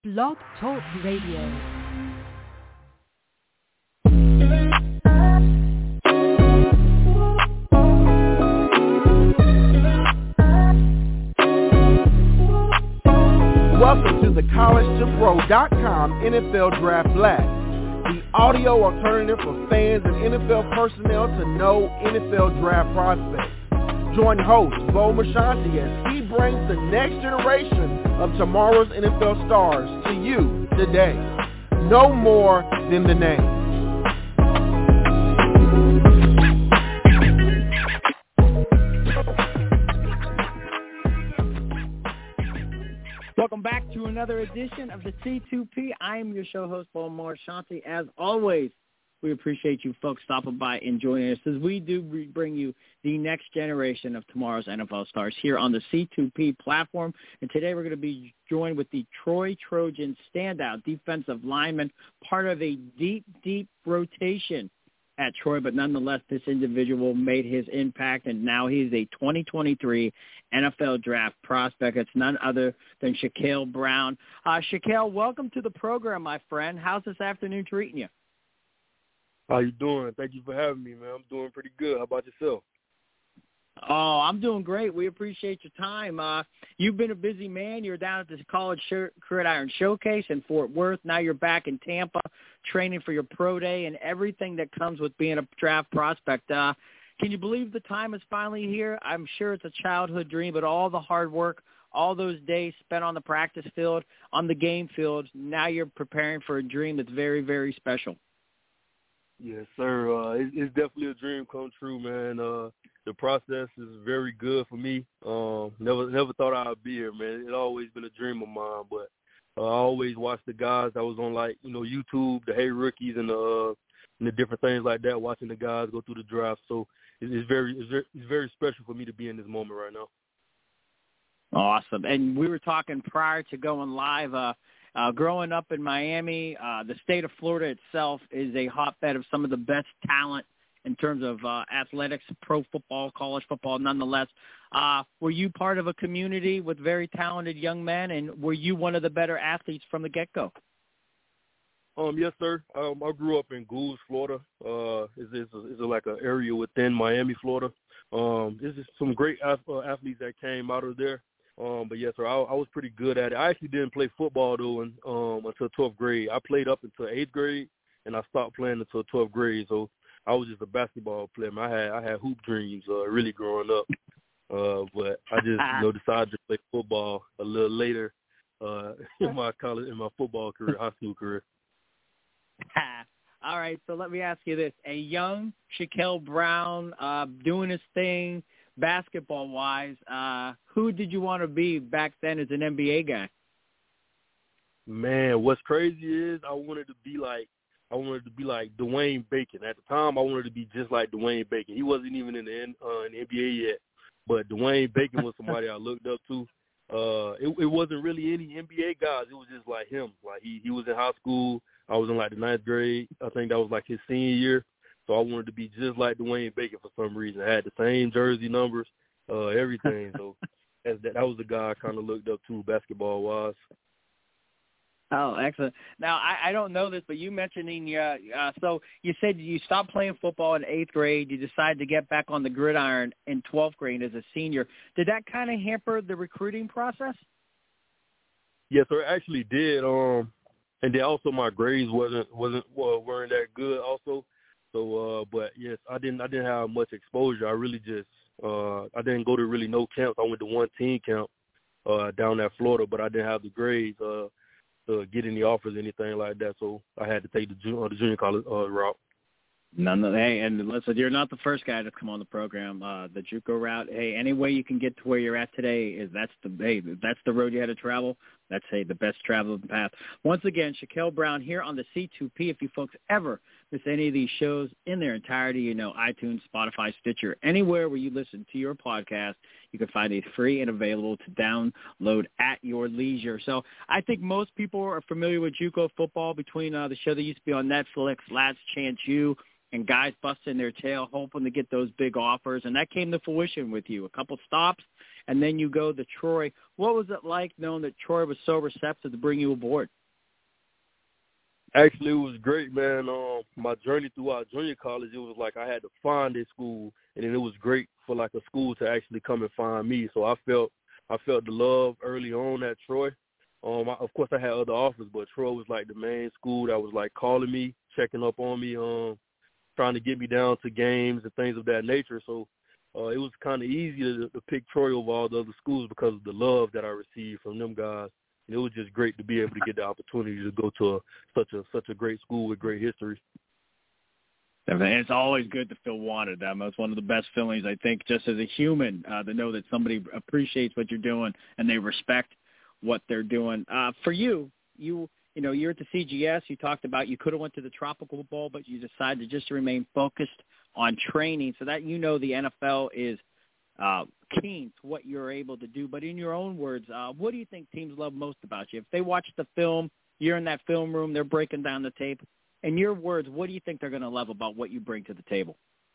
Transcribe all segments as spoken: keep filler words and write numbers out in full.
Blog Talk Radio. Welcome to the college to pro dot com N F L Draft Blast, the audio alternative for fans and N F L personnel to know N F L draft prospects. Join host Bo Marchionte as he brings the next generation of tomorrow's N F L stars to you today. No more than the name. Welcome back to another edition of the C two P. I am your show host, Bo Marchionte. As always, we appreciate you folks stopping by and joining us as we do bring you the next generation of tomorrow's N F L stars here on the C two P platform. And today we're going to be joined with the Troy Trojans standout defensive lineman, part of a deep, deep rotation at Troy, but nonetheless, this individual made his impact, and now he's a twenty twenty-three N F L draft prospect. It's none other than Shaquille Brown. Uh, Shaquille, welcome to the program, my friend. How's this afternoon treating you? How you doing? Thank you for having me, man. I'm doing pretty good. How about yourself? Oh, I'm doing great. We appreciate your time. Uh, you've been a busy man. You're down at the College Gridiron Showcase in Fort Worth. Now you're back in Tampa training for your pro day and everything that comes with being a draft prospect. Uh, can you believe the time is finally here? I'm sure it's a childhood dream, but all the hard work, all those days spent on the practice field, on the game field, now you're preparing for a dream that's very, very special. Yes, sir. Uh, it, it's definitely a dream come true, man. Uh, the process is very good for me. Um, never never thought I'd be here, man. It's always been a dream of mine, but uh, I always watched the guys that was on, like, you know, YouTube, the Hey Rookies and the, uh, and the different things like that, watching the guys go through the draft. So it, it's, very, it's very it's very special for me to be in this moment right now. Awesome. And we were talking prior to going live, uh, Uh, growing up in Miami, uh, the state of Florida itself is a hotbed of some of the best talent in terms of uh, athletics, pro football, college football. Nonetheless, uh, were you part of a community with very talented young men, and were you one of the better athletes from the get-go? Um, yes, sir. Um, I grew up in Gould, Florida. Uh, it's, it's, it's like an area within Miami, Florida. Um, there's just some great ath- uh, athletes that came out of there. Um, but yes, sir, I, I was pretty good at it. I actually didn't play football though in, um, until twelfth grade. I played up until eighth grade, and I stopped playing until twelfth grade. So I was just a basketball player. I had I had hoop dreams, uh, really growing up. Uh, but I just you know decided to play football a little later uh, in my college in my football career, high school career. All right, so let me ask you this: a young Shaquille Brown uh, doing his thing. Basketball-wise, uh, who did you want to be back then as an N B A guy? Man, what's crazy is I wanted to be like I wanted to be like Dwayne Bacon. At the time, I wanted to be just like Dwayne Bacon. He wasn't even in the, uh, in the N B A yet, but Dwayne Bacon was somebody I looked up to. Uh, it, it wasn't really any N B A guys. It was just like him. Like he, he was in high school. I was in like the ninth grade. I think that was like his senior year. So I wanted to be just like Dwayne Bacon for some reason. I had the same jersey numbers, uh, everything. So that, that was the guy I kind of looked up to basketball-wise. Oh, excellent. Now, I, I don't know this, but you mentioning, uh, uh, so you said you stopped playing football in eighth grade. You decided to get back on the gridiron in twelfth grade as a senior. Did that kind of hamper the recruiting process? Yes, sir, it actually did. Um, and then also my grades wasn't wasn't well, weren't that good also. So, uh, but yes, I didn't. I didn't have much exposure. I really just. Uh, I didn't go to really no camps. I went to one team camp uh, down at Florida, but I didn't have the grades uh, to get any offers, anything like that. So I had to take the, junior, uh, the junior college uh, route. None of hey, and listen, you're not the first guy to come on the program. Uh, the JUCO route. Hey, any way you can get to where you're at today is that's the hey, that's the road you had to travel. That's hey, the best traveled path. Once again, Shaquille Brown here on the C two P. If you folks ever miss any of these shows in their entirety, you know, iTunes, Spotify, Stitcher, anywhere where you listen to your podcast, you can find it free and available to download at your leisure. So I think most people are familiar with JUCO football between uh, the show that used to be on Netflix, Last Chance U, and guys busting their tail hoping to get those big offers. And that came to fruition with you. A couple stops, and then you go to Troy. What was it like knowing that Troy was so receptive to bring you aboard? Actually, it was great, man. Um, my journey throughout junior college, it was like I had to find a school, and then it was great for like a school to actually come and find me. So I felt I felt the love early on at Troy. Um, I, of course, I had other offers, but Troy was like the main school that was like calling me, checking up on me, um, trying to get me down to games and things of that nature. So uh, it was kind of easy to, to pick Troy over all the other schools because of the love that I received from them guys. And it was just great to be able to get the opportunity to go to a, such a such a great school with great history. And it's always good to feel wanted. Um, it's one of the best feelings, I think, just as a human, uh, to know that somebody appreciates what you're doing and they respect what they're doing. Uh, for you, you you know, you're at the C G S. You talked about you could have went to the Tropical Bowl, but you decided just to remain focused on training, so that you know the N F L is uh, keen to what you're able to do. But in your own words, uh, what do you think teams love most about you? If they watch the film, you're in that film room, they're breaking down the tape. In your words, what do you think they're going to love about what you bring to the table?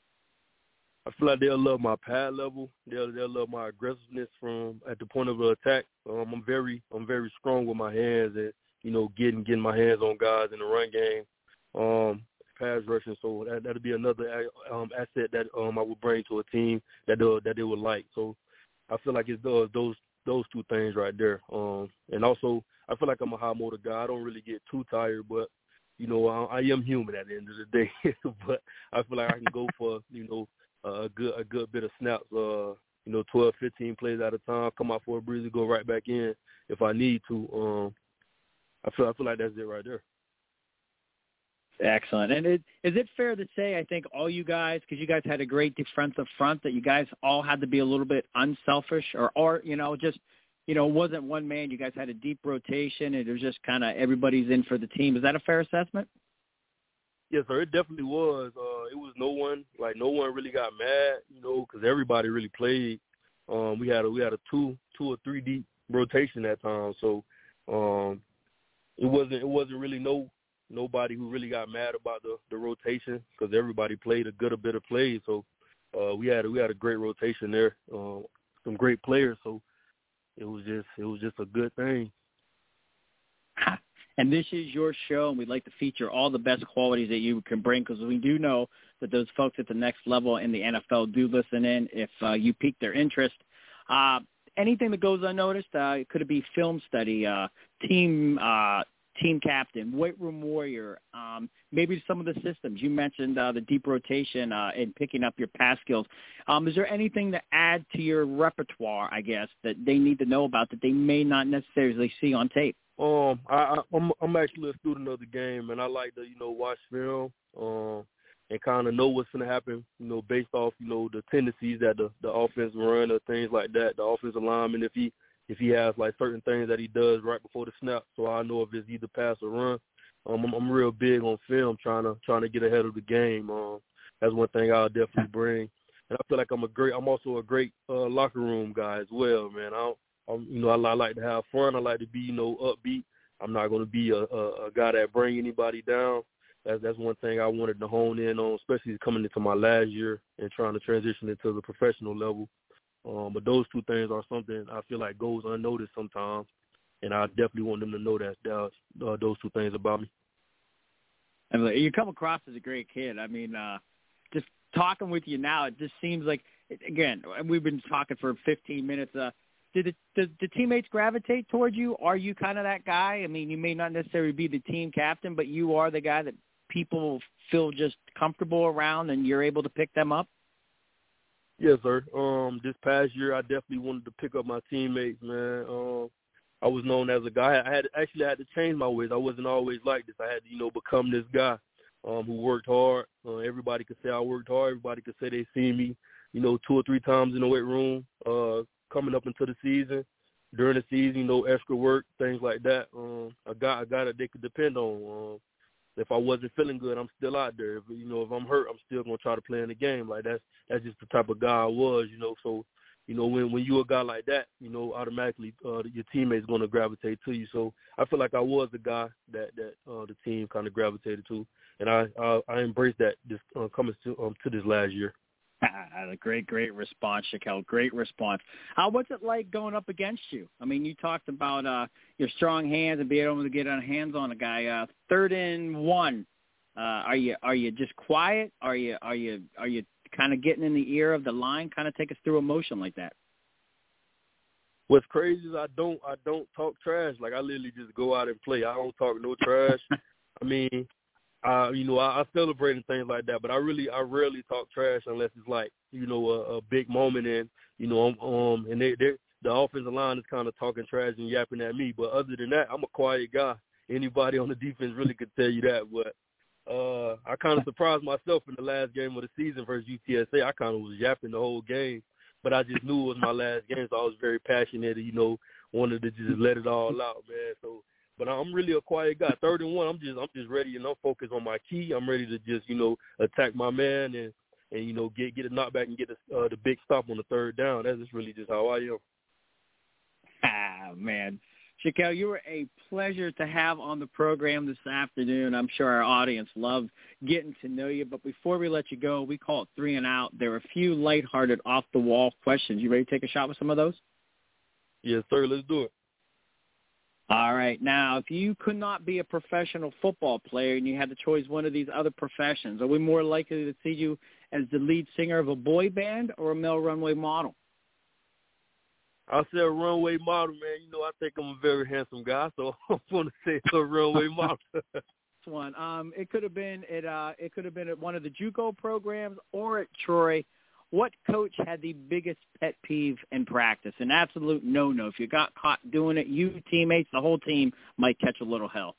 I feel like they'll love my pad level. They'll they'll love my aggressiveness from at the point of the attack. Um, I'm very I'm very strong with my hands and you know getting getting my hands on guys in the run game, um, pass rushing. So that that'll be another um, asset that um I would bring to a team that they that they would like. So I feel like it's those those those two things right there. Um, and also I feel like I'm a high motor guy. I don't really get too tired, but you know I, I am human at the end of the day. But I feel like I can go for you know. a good a good bit of snaps, uh, you know, twelve, fifteen plays at a time, come out for a breather, go right back in if I need to. Um, I feel I feel like that's it right there. Excellent. And it, is it fair to say, I think all you guys, because you guys had a great defensive front, that you guys all had to be a little bit unselfish or, or you know, just, you know, it wasn't one man. You guys had a deep rotation, and it was just kind of everybody's in for the team. Is that a fair assessment? Yes, sir. It definitely was. Uh, it was no one like no one really got mad, you know, because everybody really played. Um, we had a we had a two two or three deep rotation at times, so um, it wasn't it wasn't really no nobody who really got mad about the, the rotation because everybody played a good a bit of plays. So uh, we had a, we had a great rotation there, uh, some great players. So it was just it was just a good thing. And this is your show, and we'd like to feature all the best qualities that you can bring, because we do know that those folks at the next level in the N F L do listen in if uh, you pique their interest. Uh, anything that goes unnoticed, uh, could it be film study, uh, team uh, team captain, weight room warrior, um, maybe some of the systems. You mentioned uh, the deep rotation uh, and picking up your pass skills. Um, is there anything to add to your repertoire, I guess, that they need to know about that they may not necessarily see on tape? Um, I, I, I'm I'm actually a student of the game, and I like to you know watch film, um, and kind of know what's going to happen, you know, based off you know the tendencies that the the offense run or things like that. The offensive lineman, if he if he has like certain things that he does right before the snap, so I know if it's either pass or run. Um, I'm, I'm real big on film, trying to trying to get ahead of the game. Um, that's one thing I'll definitely bring, and I feel like I'm a great. I'm also a great uh, locker room guy as well, man. I don't, Um, you know, I, I like to have fun. I like to be, you know, upbeat. I'm not going to be a, a, a guy that bring anybody down. That's that's one thing I wanted to hone in on, especially coming into my last year and trying to transition into the professional level. Um, but those two things are something I feel like goes unnoticed sometimes, and I definitely want them to know that uh, those two things about me. And you come across as a great kid. I mean, uh, just talking with you now, it just seems like, again, we've been talking for fifteen minutes. Uh, Did the, did the teammates gravitate towards you? Are you kind of that guy? I mean, you may not necessarily be the team captain, but you are the guy that people feel just comfortable around, and you're able to pick them up? Yes, sir. Um, this past year, I definitely wanted to pick up my teammates, man. Um, I was known as a guy. I had actually had to change my ways. I wasn't always like this. I had to, you know, become this guy um, who worked hard. Uh, everybody could say I worked hard. Everybody could say they seen me, you know, two or three times in the weight room. Uh, coming up into the season, during the season, you know, extra work, things like that. Um, a guy, a guy that they could depend on. Um, if I wasn't feeling good, I'm still out there. If, you know, if I'm hurt, I'm still gonna try to play in the game. Like that's that's just the type of guy I was, you know. So, you know, when when you're a guy like that, you know, automatically uh, your teammates gonna gravitate to you. So I feel like I was the guy that that uh, the team kind of gravitated to, and I I, I embraced that this uh, coming to um, to this last year. A great, great response, Shaquille. Great response. Uh, what's it like going up against you? I mean, you talked about uh, your strong hands and being able to get on hands on a guy. Uh, third and one. Uh, are you are you just quiet? Are you are you are you kind of getting in the ear of the line? Kind of take us through emotion like that. What's crazy is I don't I don't talk trash. Like, I literally just go out and play. I don't talk no trash. I mean. Uh, you know, I, I celebrate and things like that, but I really, I rarely talk trash unless it's like, you know, a, a big moment and, you know, um, and they, they, the offensive line is kind of talking trash and yapping at me. But other than that, I'm a quiet guy. Anybody on the defense really could tell you that. But uh, I kind of surprised myself in the last game of the season versus U T S A. I kind of was yapping the whole game, but I just knew it was my last game, so I was very passionate and, you know, wanted to just let it all out, man. So. But I'm really a quiet guy. Third and one, I'm just I'm just ready and I'm focused on my key. I'm ready to just, you know, attack my man and, and you know, get get a knockback and get a, uh, the big stop on the third down. That's just really just how I am. Ah, man. Shaquille, you were a pleasure to have on the program this afternoon. I'm sure our audience loved getting to know you. But before we let you go, we call it three and out. There are a few lighthearted, off-the-wall questions. You ready to take a shot with some of those? Yes, sir. Let's do it. All right. Now, if you could not be a professional football player and you had to choose one of these other professions, are we more likely to see you as the lead singer of a boy band or a male runway model? I'll say a runway model, man. You know, I think I'm a very handsome guy, so I'm going to say a runway model. One. Um, it could have been at uh, it could have been at one of the JUCO programs or at Troy. What coach had the biggest pet peeve in practice? An absolute no-no. If you got caught doing it, you, teammates, the whole team might catch a little hell.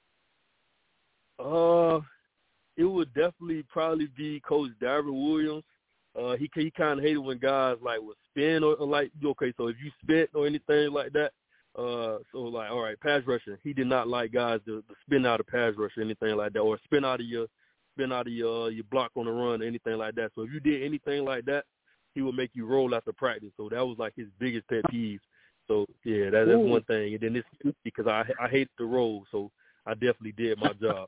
Uh, it would definitely probably be Coach Darren Williams. Uh, he he kind of hated when guys like would spin or, or like okay, so if you spit or anything like that, uh, so like all right, pass rushing. He did not like guys to, to spin out of pass rush or anything like that, or spin out of your. Spin out of your, uh, your block on the run or anything like that. So if you did anything like that, he would make you roll after practice. So that was like his biggest pet peeve. So, yeah, that, that's one thing. And then this because I I hated the roll, so I definitely did my job.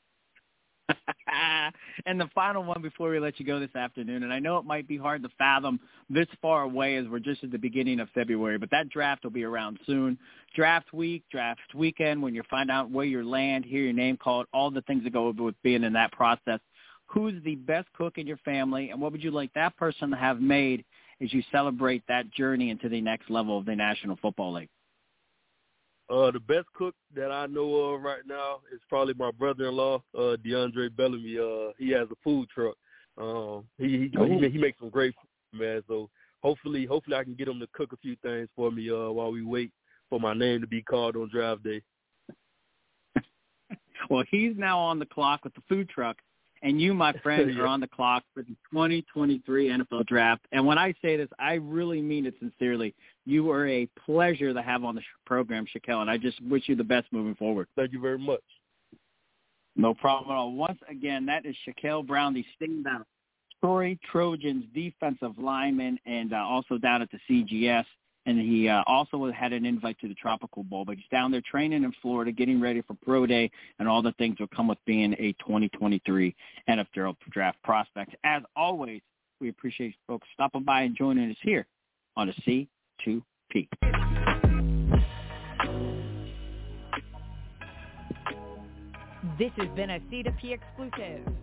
And the final one before we let you go this afternoon, and I know it might be hard to fathom this far away as we're just at the beginning of February, but that draft will be around soon. Draft week, draft weekend, when you find out where you land, hear your name called, all the things that go with being in that process. Who's the best cook in your family, and what would you like that person to have made as you celebrate that journey into the next level of the National Football League? Uh, the best cook that I know of right now is probably my brother-in-law, uh, DeAndre Bellamy. Uh, he has a food truck. Um, he he, he he makes some great food, man. So hopefully, hopefully I can get him to cook a few things for me uh, while we wait for my name to be called on draft day. Well, he's now on the clock with the food truck, and you, my friend, yeah. are on the clock for the twenty twenty-three N F L Draft. And when I say this, I really mean it sincerely. You are a pleasure to have on the program, Shaquille, and I just wish you the best moving forward. Thank you very much. No problem at all. Once again, that is Shaquille Brown, the standout Troy Trojans defensive lineman, and uh, also down at the C G S. And he uh, also had an invite to the Tropical Bowl, but he's down there training in Florida, getting ready for Pro Day, and all the things that come with being a twenty twenty-three N F L Draft prospect. As always, we appreciate folks stopping by and joining us here on the C two P. This has been a C two P exclusive.